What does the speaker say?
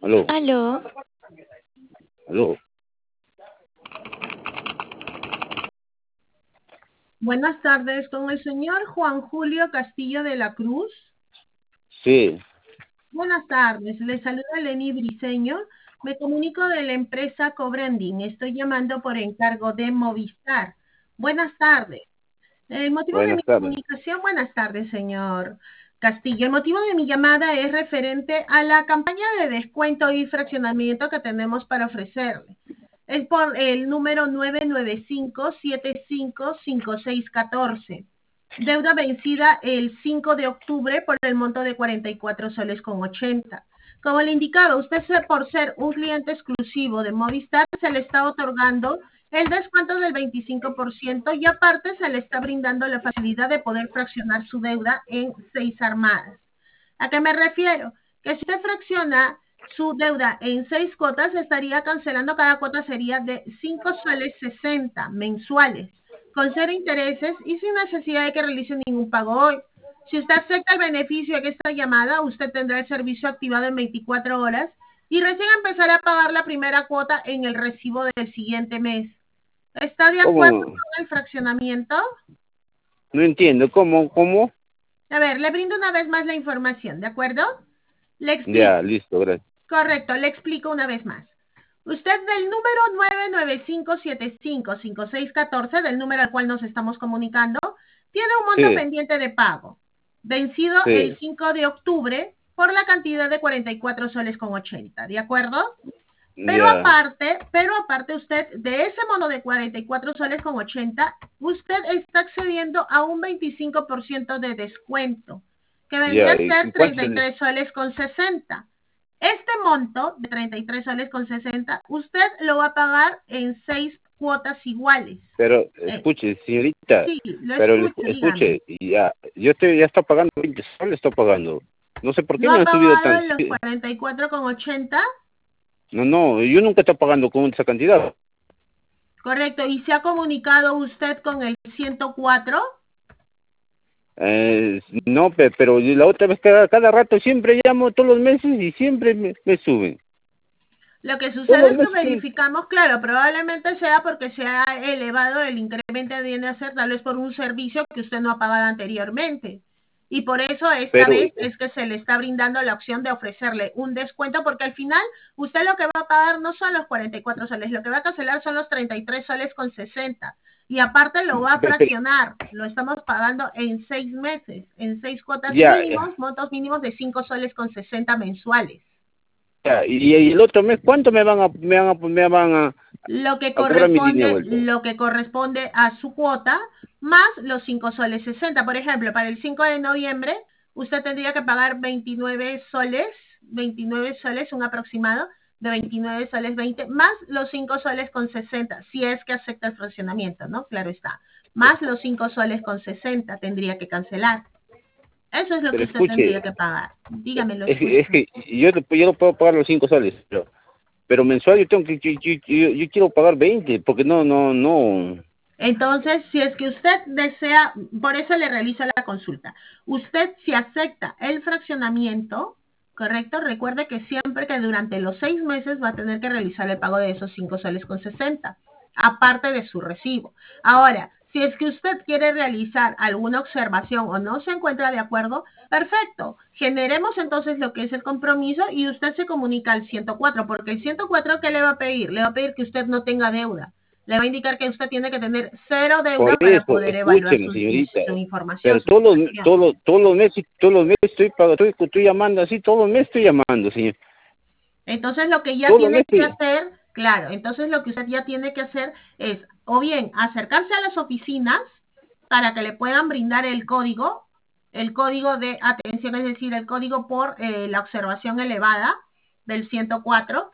Aló, Aló, aló. Buenas tardes, con el señor Juan Julio Castillo de la Cruz. Sí, Buenas tardes, le saluda Lenny Briceño. Me comunico de la empresa Cobranding. Estoy llamando por encargo de Movistar. Buenas tardes. El motivo de mi buenas tardes. comunicación, buenas tardes, señor Castillo. El motivo de mi llamada es referente a la campaña de descuento y fraccionamiento que tenemos para ofrecerle. Es por el número 995-755614. Deuda vencida el 5 de octubre por el monto de 44 soles con 80. Como le indicaba, usted por ser un cliente exclusivo de Movistar se le está otorgando el descuento del 25% y aparte se le está brindando la facilidad de poder fraccionar su deuda en 6 armadas. ¿A qué me refiero? Que si usted fracciona su deuda en 6 cuotas, estaría cancelando, cada cuota sería de 5 soles 60 mensuales, con 0 intereses y sin necesidad de que realice ningún pago hoy. Si usted acepta el beneficio de esta llamada, usted tendrá el servicio activado en 24 horas y recién empezará a pagar la primera cuota en el recibo del siguiente mes. ¿Está de acuerdo ¿Cómo? con el fraccionamiento? No entiendo, ¿cómo? A ver, le brindo una vez más la información, ¿de acuerdo? Le Ya, explico. listo, gracias. Correcto, le explico una vez más. Usted del número 995755614, del número al cual nos estamos comunicando, tiene un monto Sí, pendiente de pago, vencido el sí, 5 de octubre por la cantidad de 44 soles con 80, ¿de acuerdo? ya. Pero aparte usted, de ese mono de 44 soles con 80, usted está accediendo a un 25% de descuento, que vendría Ya, a ¿y ser cuánto es 33 soles con 60. Este monto de 33 soles con 60, usted lo va a pagar en 6 cuotas iguales. Pero, Eh, escuche, señorita, sí, lo pero escucho, dígame. escuche, ya, ya está pagando 20 soles, está pagando. No sé por qué ¿No me ha han subido pagado tanto. los 44 con 80? No, yo nunca estoy pagando con esa cantidad. Correcto. ¿Y se ha comunicado usted con el 104? No, pero la otra vez cada rato siempre llamo todos los meses y siempre me suben. Lo que Todos sucede los es que meses. verificamos, claro, probablemente sea porque se ha elevado el incremento, viene a ser tal vez por un servicio que usted no ha pagado anteriormente. Y por eso esta Pero, vez es que se le está brindando la opción de ofrecerle un descuento, porque al final usted lo que va a pagar no son los 44 soles, lo que va a cancelar son los 33 soles con 60. Y aparte lo va a pero, fraccionar, lo estamos pagando en 6 meses, en 6 cuotas ya, mínimos, montos mínimos de 5 soles con 60 mensuales. ya, y el otro mes, ¿cuánto Lo a cobrar mi línea de vuelta? que corresponde a su cuota, más los 5 soles 60. Por ejemplo, para el 5 de noviembre, usted tendría que pagar 29 soles, un aproximado de 29 soles 20, más los 5 soles con 60, si es que acepta el fraccionamiento, ¿no? Claro está. Más los 5 soles con 60 tendría que cancelar. Eso es lo que Pero usted escuche, tendría que pagar. Dígame, lo es escucho. que yo no puedo pagar los 5 soles, pero mensual yo tengo que, yo quiero pagar 20 porque no. Entonces, si es que usted desea, por eso le realizo la consulta. Usted si acepta el fraccionamiento, ¿correcto? Recuerde que siempre que durante los 6 meses va a tener que realizar el pago de esos 5 soles con 60, aparte de su recibo. Ahora, si es que usted quiere realizar alguna observación o no se encuentra de acuerdo, perfecto. Generemos entonces lo que es el compromiso y usted se comunica al 104, porque el 104, ¿qué le va a pedir? Le va a pedir que usted no tenga deuda. Le va a indicar que usted tiene que tener 0 Por deuda para eso, poder evaluar escúcheme, su, señorita, su información, pero su situación. todos los meses estoy llamando así, todos los meses estoy llamando, señor. Entonces lo que ya Todos los tiene que meses, hacer, claro, entonces lo que usted ya tiene que hacer es o bien acercarse a las oficinas para que le puedan brindar el código de atención, es decir, el código por la observación elevada del 104,